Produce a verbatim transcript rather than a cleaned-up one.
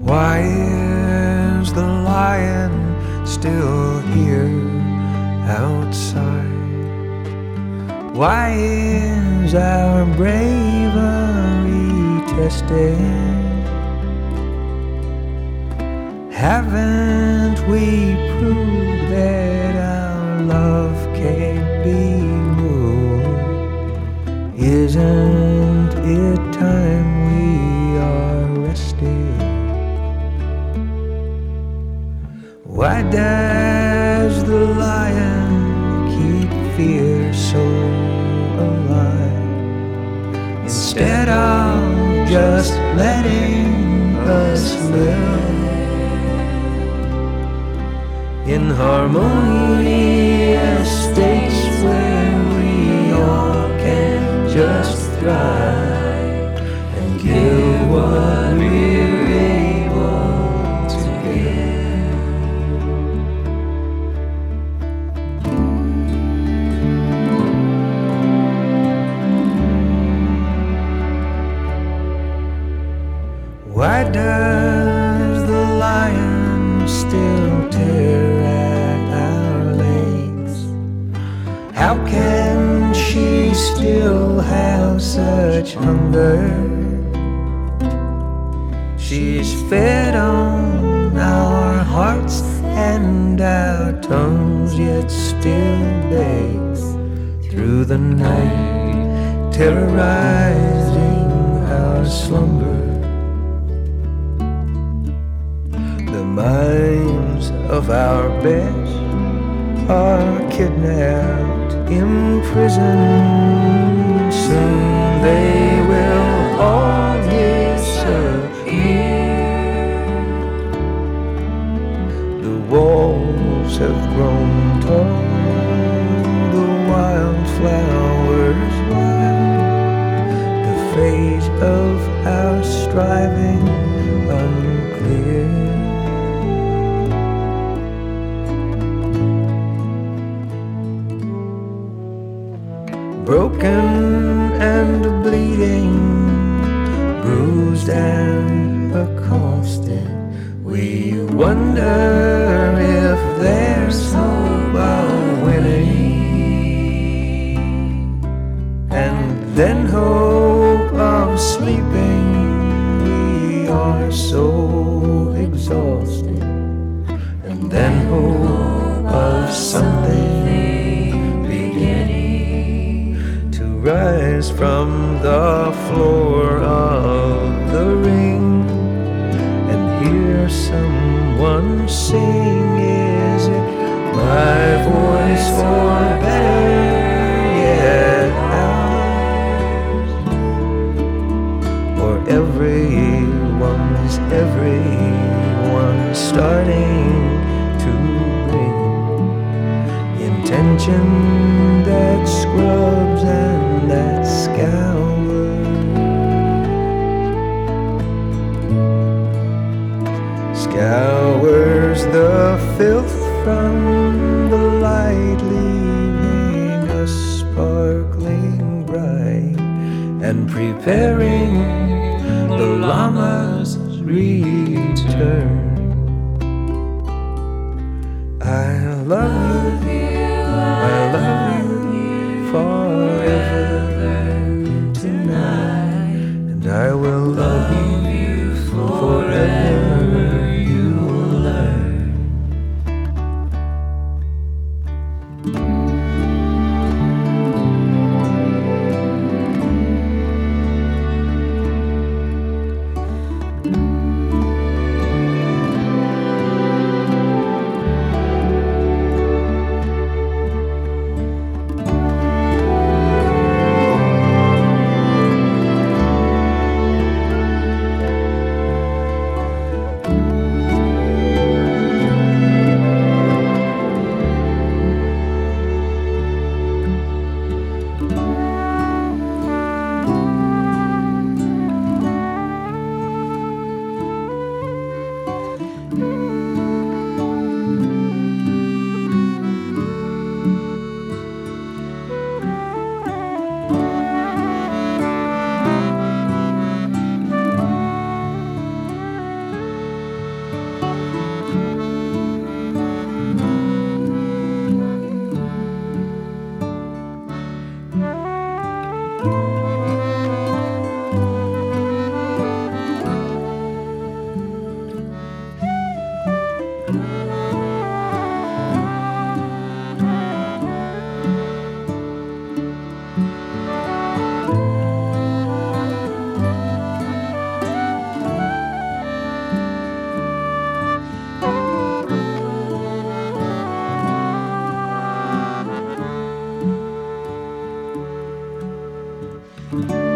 Why is the lion still here outside? Why is our bravery tested? Haven't we proved that our love can't be moved? Isn't it time we are rested? Why does the lion keep fear so alive, instead of just letting us live in harmonious states where we all can just thrive and give what we're able to give? Why does the lion still tear at our legs? How can she still have such hunger? She's fed on our hearts and our tongues, yet still begs through the night, terrorizing our slumber. The minds of our best are kidnapped, imprisoned. Soon they will all disappear. The walls have grown tall, the wildflowers wild, the fate of our striving unclear. Broken and bleeding, bruised and accosted, we wonder if there's hope of winning, and then hope of sleeping. We are so exhausted, and then hope of something rise from the floor of the ring and hear someone sing. Is it my voice or better yet ours? Or everyone's everyone starting to bring intention that scrubs and that scours, scours the filth from the light, leaving us sparkling bright and preparing the llama's return. I love you, I love you forever tonight, and I will love you forever. You will learn. you.